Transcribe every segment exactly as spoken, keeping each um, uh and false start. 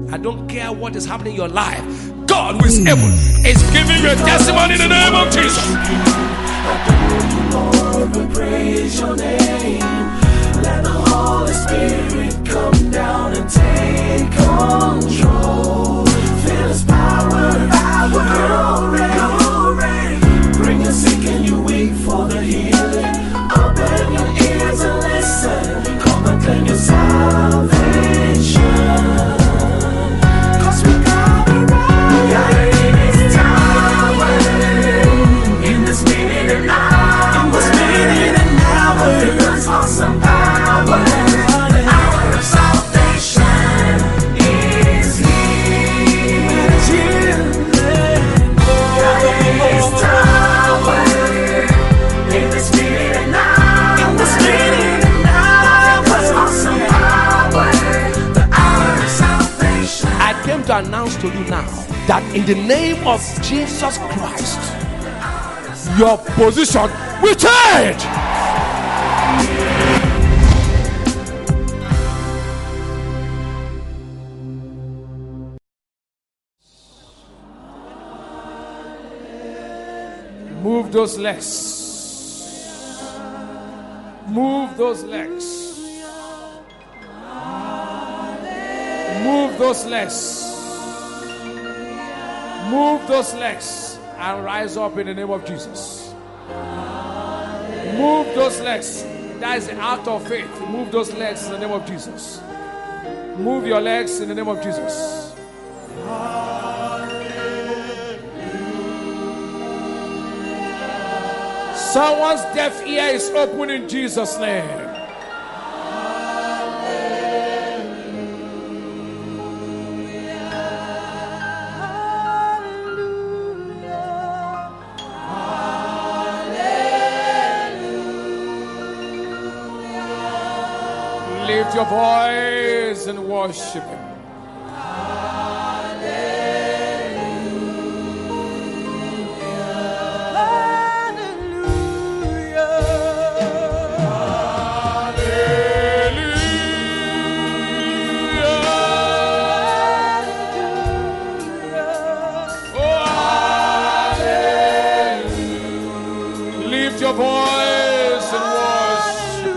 I don't care what is happening in your life. God who is able is giving you a testimony in the name of Jesus. Lord, we praise your name. Let the Holy Spirit come down and take control. Feel his power, power, glory, glory. Bring your sick and your weak for the healing. Open your ears and listen. Come and claim your salvation. Cause we got it right. Got it in his tower. In this minute and hour. In this minute and hour. There's awesome power. The hour of salvation is here. Got it in his tower. In this minute and hour. In this minute and hour. There's awesome power. The hour of salvation. I came to announce to you now that in the name of Jesus Christ, your position will change. Move those legs. Move those legs. Move those legs. Move those legs and rise up in the name of Jesus. Move those legs. That is the act of faith. Move those legs in the name of Jesus. Move your legs in the name of Jesus. Someone's deaf ear is open in Jesus' name. Lift your voice and worship him. Lift your voice and worship.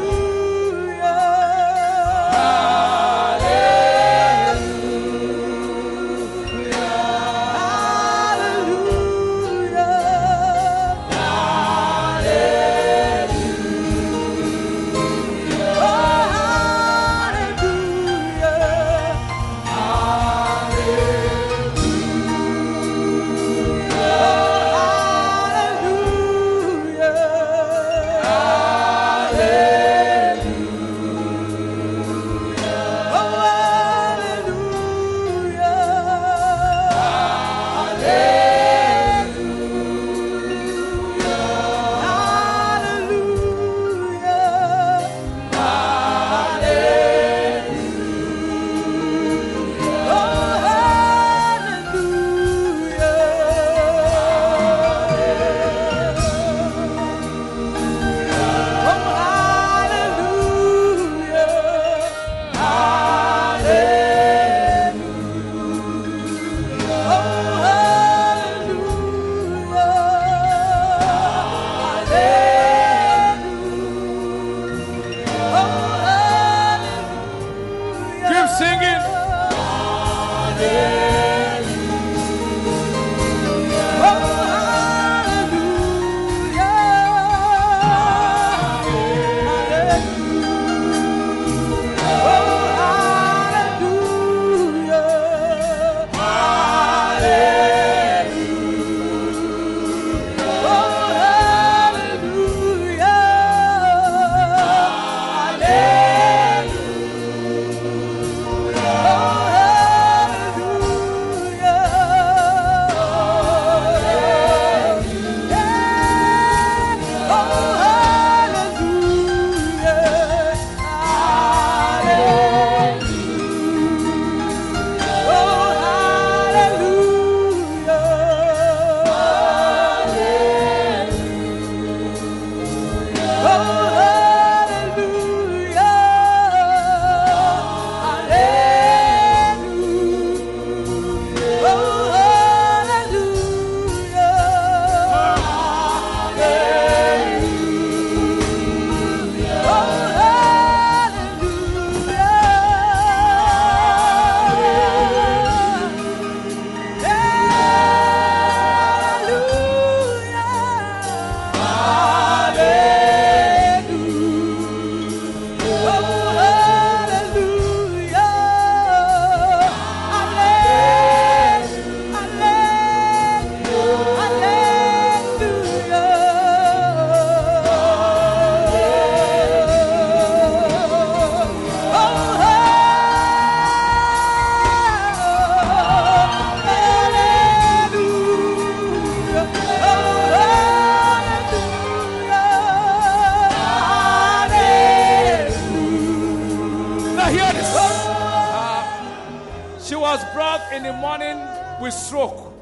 hear this. Uh, she was brought in the morning with stroke.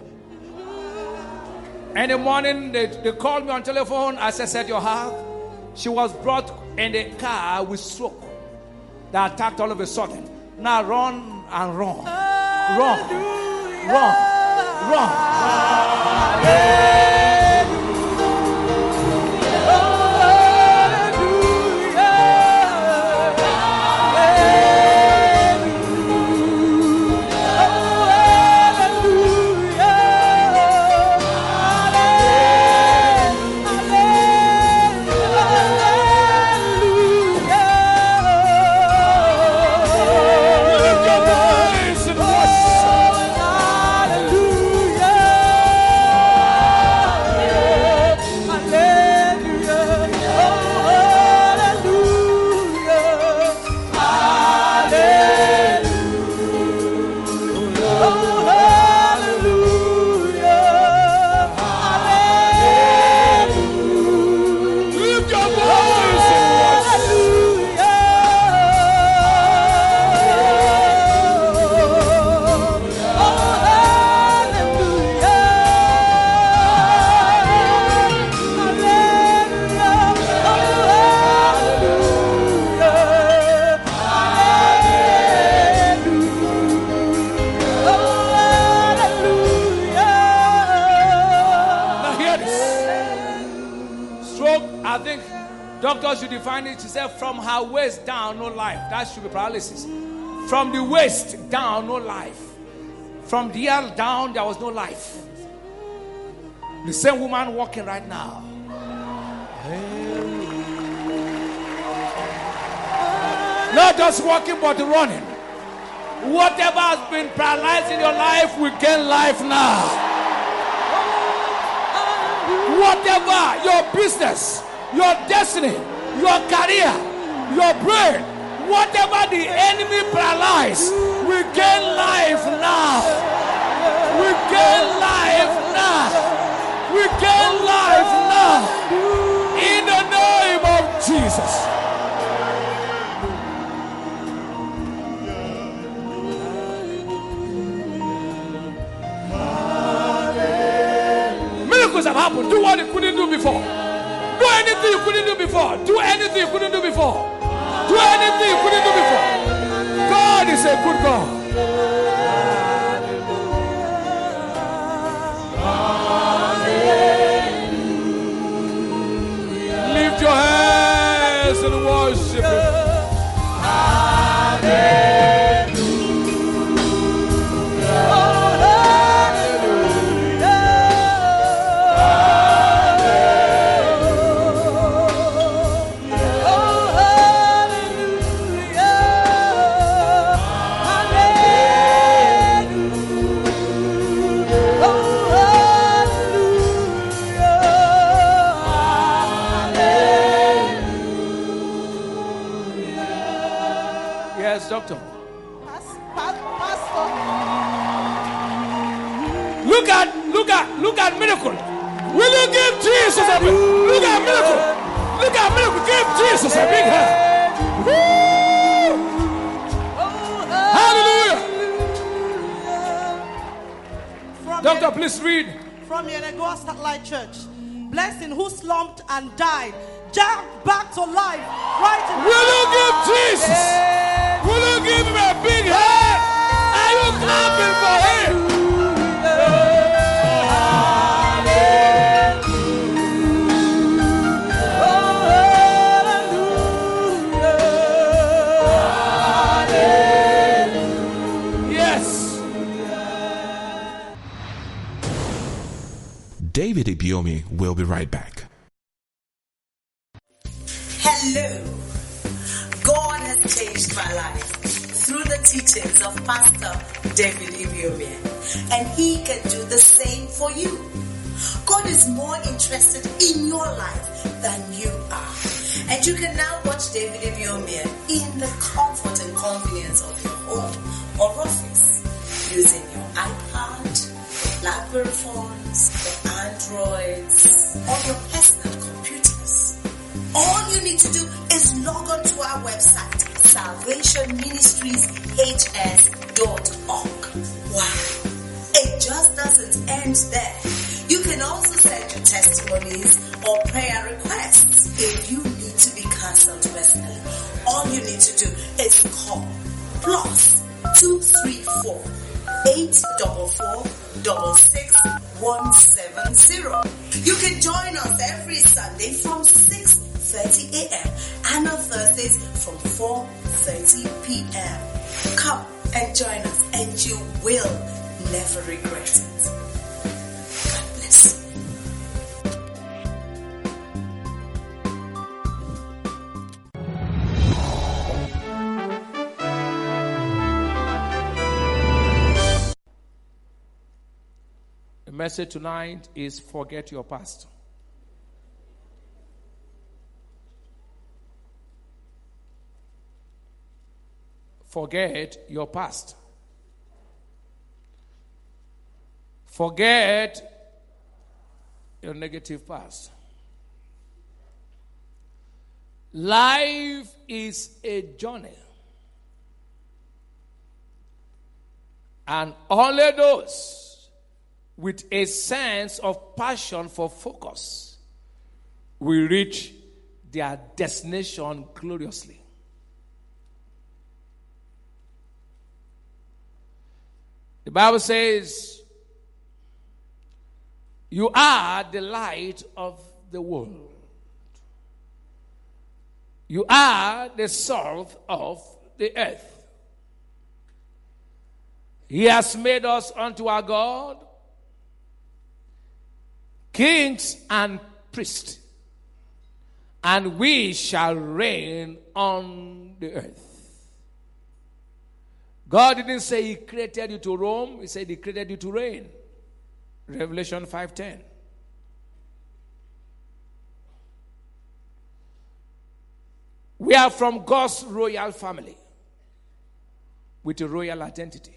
In the morning, they, they called me on telephone. I said, set your heart. She was brought in the car with stroke that attacked all of a sudden. Now run and run. Run. Run. Run. Doctors should define it. She said, from her waist down, no life. That should be paralysis. From the waist down, no life. From the ear down, there was no life. The same woman walking right now. Not just walking, but running. Whatever has been paralyzed in your life will gain life now. Whatever, your business, your destiny, your career, your brain, whatever the enemy paralyzed, we gain life now. We gain life now. We gain life now. In the name of Jesus. Miracles have happened. Do what you couldn't do before. Do anything you couldn't do before. Do anything you couldn't do before. Do anything you couldn't do before. God is a good God. Lift your hands and worship Him. Doctor. Pastor. Look at, look at, look at miracle. Will you give Jesus a big? Look at miracle. Look at miracle. Give Jesus a big hand. Hallelujah. Doctor, please read. From Yenagoa Satellite Church. Blessing who slumped and died, jumped back to life. Right in Will you give Jesus? Will you give him a big hand? Are you clapping for him? Yes. David Ibiomi will be right back. Hello. God has changed my life through the teachings of Pastor David Ibiomi, and he can do the same for you. God is more interested in your life than you are, and you can now watch David Ibiomi in the comfort and convenience of your home or office using your iPad, BlackBerry phones, your Androids, or your personal computers. All you need to do is log on to our website, salva salvation ministries h s dot org. Wow, it just doesn't end there. You can also send your testimonies or prayer requests. If you need to be cancelled personally, all you need to do is call plus two three four eight four four double six one seven zero. You can join us every Sunday from six thirty a.m. and on Thursdays from four thirty p.m. Come and join us and you will never regret it. God bless you. The message tonight is forget your past. Forget your past. Forget your negative past. Life is a journey. And only those with a sense of passion for focus will reach their destination gloriously. The Bible says, you are the light of the world. You are the salt of the earth. He has made us unto our God kings and priests, and we shall reign on the earth. God didn't say he created you to roam. He said he created you to reign. Revelation five ten. We are from God's royal family with a royal identity.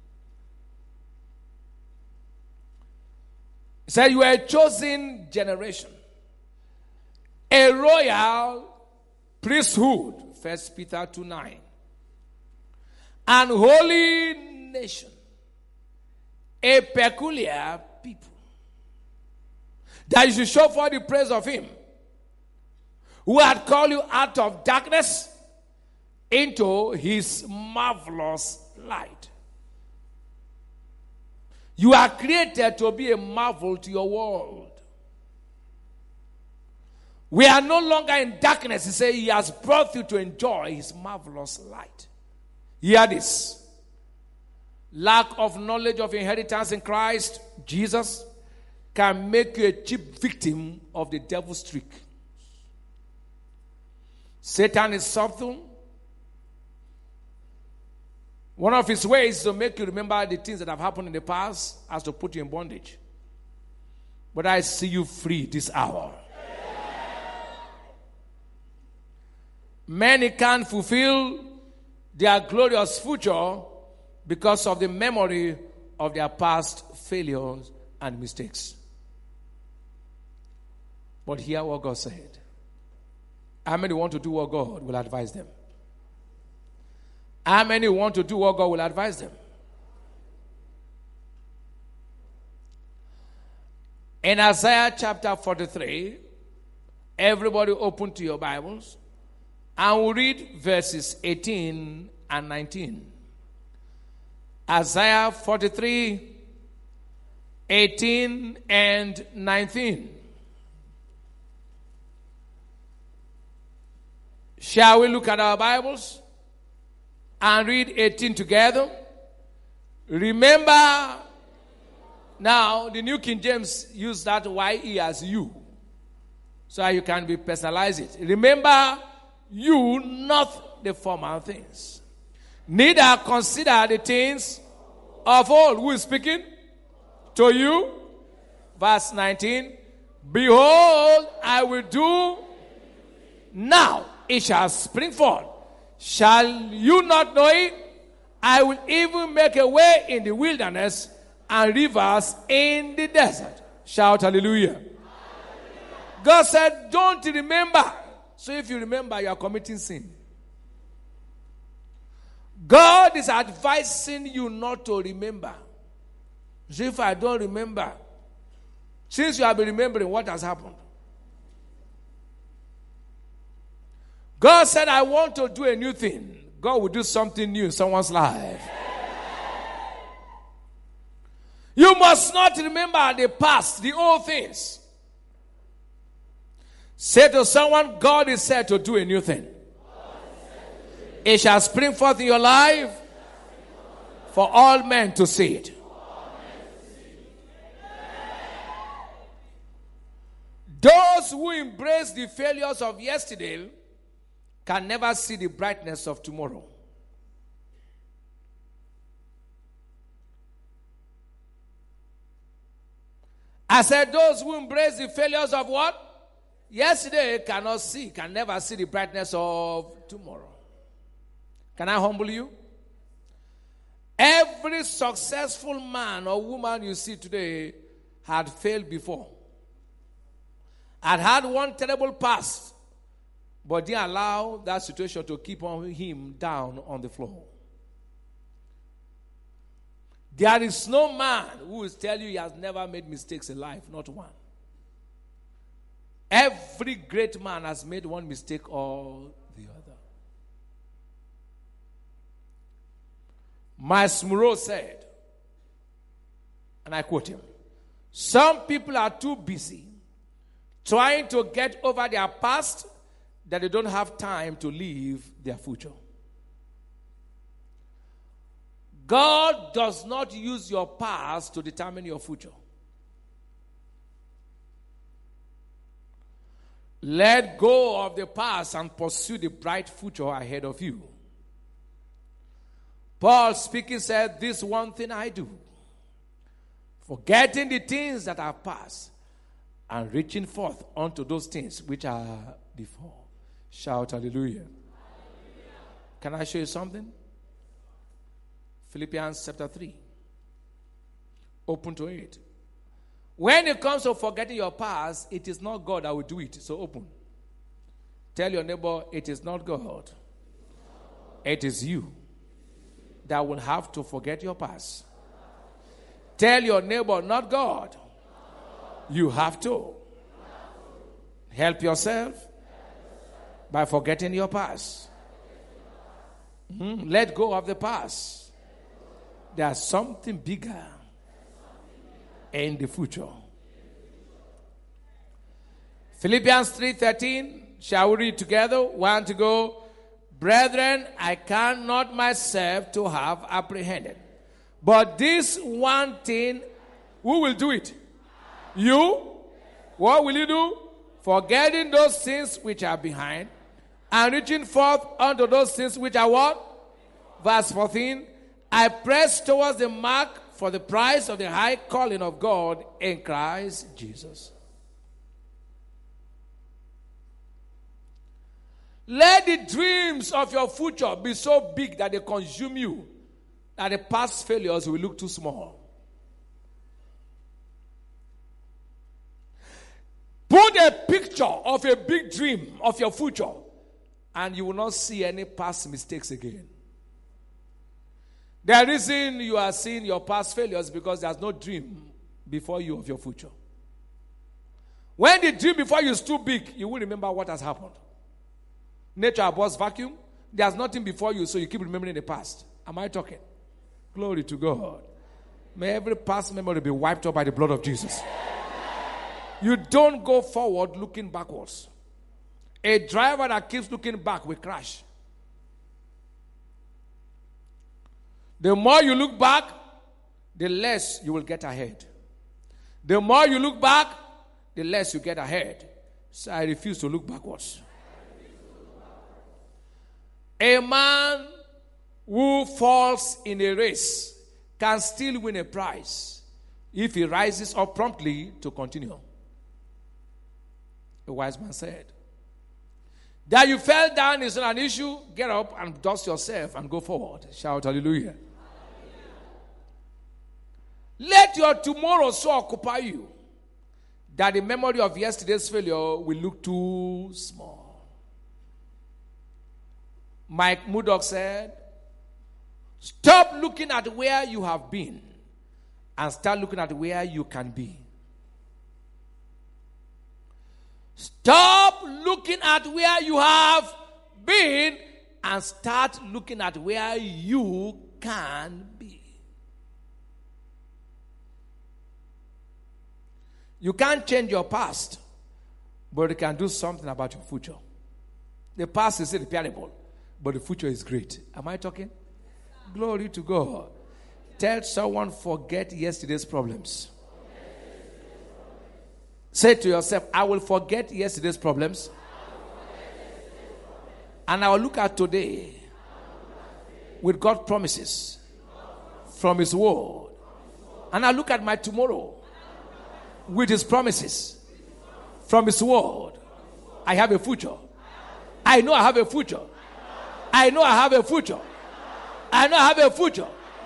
He said you are a chosen generation, a royal priesthood, First Peter two nine. An holy nation, a peculiar people, that you should show for the praise of him who had called you out of darkness into his marvelous light. You are created to be a marvel to your world. We are no longer in darkness. He said he has brought you to enjoy his marvelous light. Hear this. Lack of knowledge of inheritance in Christ Jesus can make you a cheap victim of the devil's trick. Satan is subtle. One of his ways is to make you remember the things that have happened in the past as to put you in bondage. But I see you free this hour. Many can't fulfill their glorious future because of the memory of their past failures and mistakes. But hear what God said. How many want to do what God will advise them? How many want to do what God will advise them? In Isaiah chapter forty-three, everybody open to your Bibles. And we'll read verses eighteen and nineteen. Isaiah forty-three, eighteen and nineteen. Shall we look at our Bibles and read eighteen together? Remember, now the New King James use that Y E as you, so you can be personalize it. Remember, you not the former things, neither consider the things of old. Who is speaking? To you. Verse nineteen. Behold, I will do now. It shall spring forth. Shall you not know it? I will even make a way in the wilderness and rivers in the desert. Shout hallelujah. Hallelujah. God said, don't remember. So if you remember, you are committing sin. God is advising you not to remember. See, if I don't remember, since you have been remembering, what has happened? God said, I want to do a new thing. God will do something new in someone's life. You must not remember the past, the old things. Say to someone, God is said to do a new thing. It shall spring forth in your life for all men to see it. Those who embrace the failures of yesterday can never see the brightness of tomorrow. I said those who embrace the failures of what? Yesterday cannot see, can never see the brightness of tomorrow. Can I humble you? Every successful man or woman you see today had failed before. Had had one terrible past, but didn't allow that situation to keep on him down on the floor. There is no man who will tell you he has never made mistakes in life, not one. Every great man has made one mistake or the other. Miles Monroe said, and I quote him, some people are too busy trying to get over their past that they don't have time to live their future. God does not use your past to determine your future. Let go of the past and pursue the bright future ahead of you. Paul speaking said, this one thing I do, forgetting the things that are past and reaching forth unto those things which are before. Shout hallelujah. Hallelujah. Can I show you something? Philippians chapter three. Open to it. When it comes to forgetting your past, it is not God that will do it. So open. Tell your neighbor, it is not God. It is you that will have to forget your past. Tell your neighbor, not God. You have to. Help yourself by forgetting your past. Mm-hmm. Let go of the past. There's something bigger in the future. Philippians three thirteen. Shall we read together? One to go. Brethren, I cannot myself to have apprehended. But this one thing, who will do it? You? What will you do? Forgetting those things which are behind and reaching forth unto those things which are what? Verse fourteen. I press towards the mark for the prize of the high calling of God in Christ Jesus. Let the dreams of your future be so big that they consume you, that the past failures will look too small. Put a picture of a big dream of your future, and you will not see any past mistakes again. The reason you are seeing your past failures is because there's no dream before you of your future. When the dream before you is too big, you will remember what has happened. Nature abhors vacuum. There's nothing before you, so you keep remembering the past. Am I talking? Glory to God. May every past memory be wiped out by the blood of Jesus. You don't go forward looking backwards. A driver that keeps looking back will crash. The more you look back, the less you will get ahead. The more you look back, the less you get ahead. So I refuse to look backwards. A man who falls in a race can still win a prize if he rises up promptly to continue. A wise man said, that you fell down is not an issue. Get up and dust yourself and go forward. Shout hallelujah. Let your tomorrow so occupy you that the memory of yesterday's failure will look too small. Mike Murdoch said, Stop looking at where you have been and start looking at where you can be. Stop looking at where you have been and start looking at where you can be. You can't change your past, but you can do something about your future. The past is irreparable, but the future is great. Am I talking? Glory to God. Tell someone, forget yesterday's problems. Say to yourself, I will forget yesterday's problems. And I will look at today with God's promises from His word. And I look at my tomorrow with His promises from His word. I have a future. I know I have a future. I know I have a future. I know I have a future.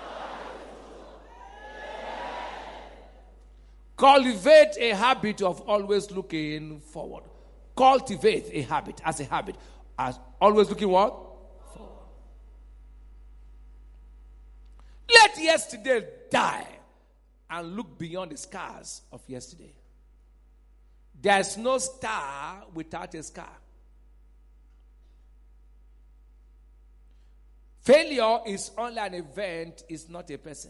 Cultivate a habit of always looking forward. Cultivate a habit as a habit. As always looking what? Forward. Let yesterday die and look beyond the scars of yesterday. There's no star without a scar. Failure is only an event, it's not a person.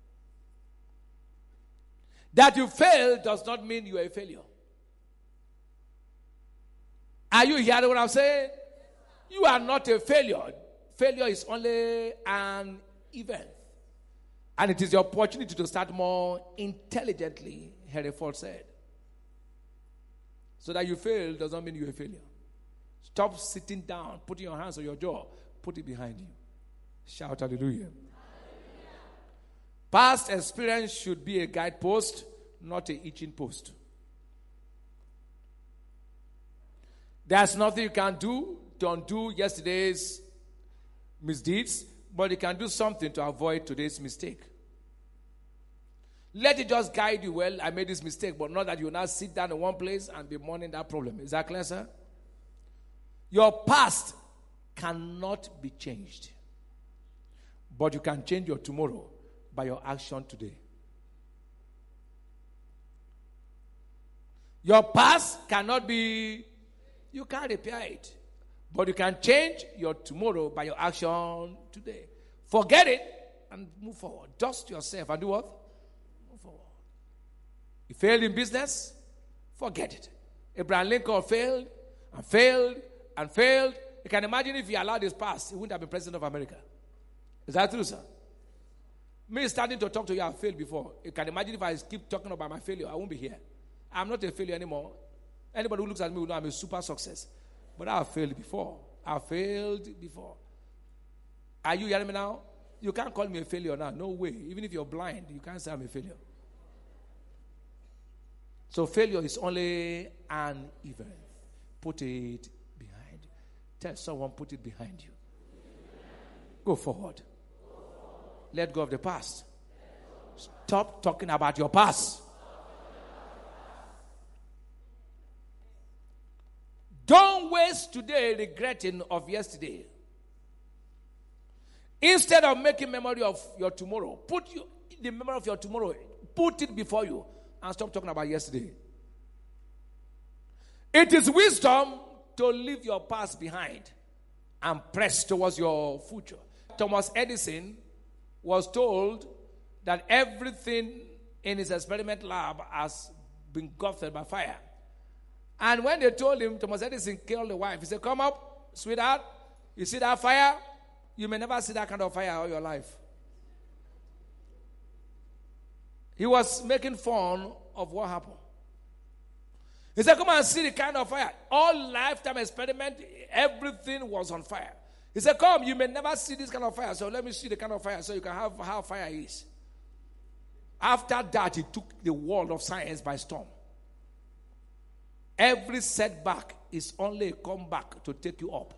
That you fail does not mean you are a failure. Are you hearing what I'm saying? You are not a failure. Failure is only an event. And it is your opportunity to start more intelligently, Hereford said. So that you fail does not mean you're a failure. Stop sitting down, putting your hands on your jaw, put it behind you. Shout hallelujah. Hallelujah. Past experience should be a guidepost, not a itching post. There's nothing you can do to undo yesterday's misdeeds, but you can do something to avoid today's mistake. Let it just guide you. Well, I made this mistake, but not that you now sit down in one place and be mourning that problem. Is that clear, sir? Your past cannot be changed, but you can change your tomorrow by your action today. Your past cannot be, you can't repair it, but you can change your tomorrow by your action today. Forget it and move forward. Dust yourself and do what? Move forward. You failed in business? Forget it. Abraham Lincoln failed and failed and failed. You can imagine if he allowed his past, he wouldn't have been president of America. Is that true, sir? Me starting to talk to you, I failed before. You can imagine if I keep talking about my failure, I won't be here. I'm not a failure anymore. Anybody who looks at me will know I'm a super success. But I failed before. I failed before. Are you hearing me now? You can't call me a failure now. No way. Even if you're blind, you can't say I'm a failure. So failure is only an event. Put it behind you. Tell someone, put it behind you. Go forward. Let go of the past. Stop talking about your past. Don't waste today regretting of yesterday. Instead of making memory of your tomorrow, put you, the memory of your tomorrow, put it before you and stop talking about yesterday. It is wisdom to leave your past behind and press towards your future. Thomas Edison was told that everything in his experiment lab has been gutted by fire. And when they told him, Thomas Edison killed the wife, he said, come up, sweetheart, you see that fire? You may never see that kind of fire all your life. He was making fun of what happened. He said, come and see the kind of fire. All lifetime experiment, everything was on fire. He said, come, you may never see this kind of fire, so let me see the kind of fire so you can have how fire is. After that, he took the world of science by storm. Every setback is only a comeback to take you up.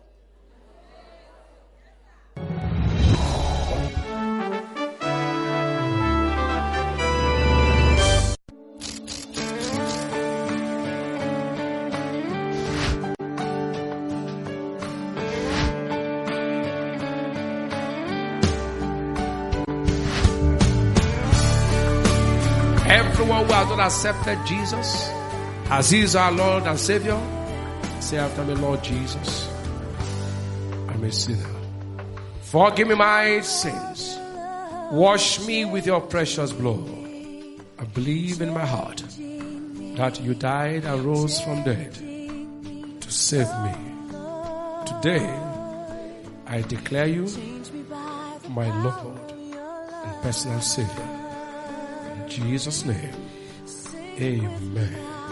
Everyone who has not accepted Jesus as He is our Lord and Savior, say after me, Lord Jesus, I'm a sinner. Forgive me my sins. Wash me with your precious blood. I believe in my heart that you died and rose from dead to save me. Today, I declare you my Lord and personal Savior. In Jesus' name, amen.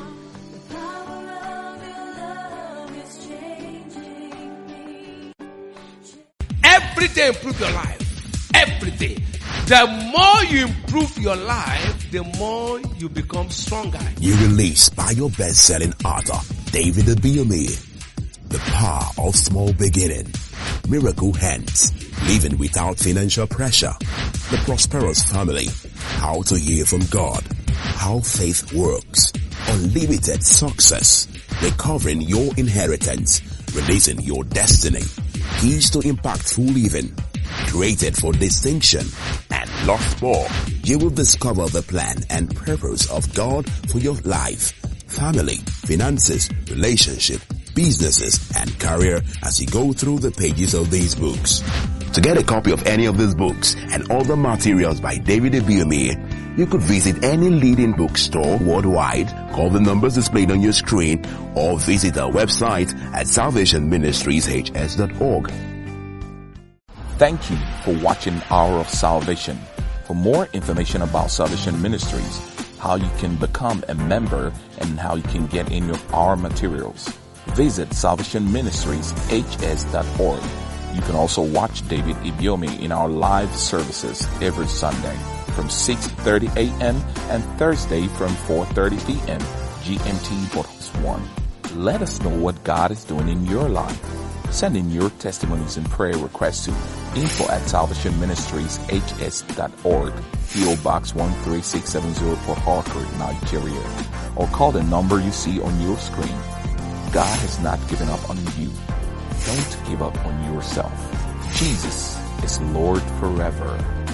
Every day improve your life. Every day. The more you improve your life, the more you become stronger. New release by your best-selling author, David Ibiyeomie. The Power of Small Beginning. Miracle Hands. Living without financial pressure. The Prosperous Family. How to hear from God. How faith works. Unlimited success. Recovering your inheritance. Releasing your destiny. Keys to impactful living. Created for distinction. And lots more. You will discover the plan and purpose of God for your life, family, finances, relationship, businesses, and career as you go through the pages of these books. To get a copy of any of these books and other materials by David Ibiyeomie, you could visit any leading bookstore worldwide, call the numbers displayed on your screen, or visit our website at salvation ministries h s dot org. Thank you for watching Hour of Salvation. For more information about Salvation Ministries, how you can become a member, and how you can get in your our materials, visit salvation ministries h s dot org. You can also watch David Ibiyeomie in our live services every Sunday from six thirty a.m. and Thursday from four thirty p.m. G M T Box one. Let us know what God is doing in your life. Send in your testimonies and prayer requests to info at salvation ministries h s dot org, P O Box one three six seven zero, Port Harcourt, Nigeria, or call the number you see on your screen. God has not given up on you. Don't give up on yourself. Jesus is Lord forever.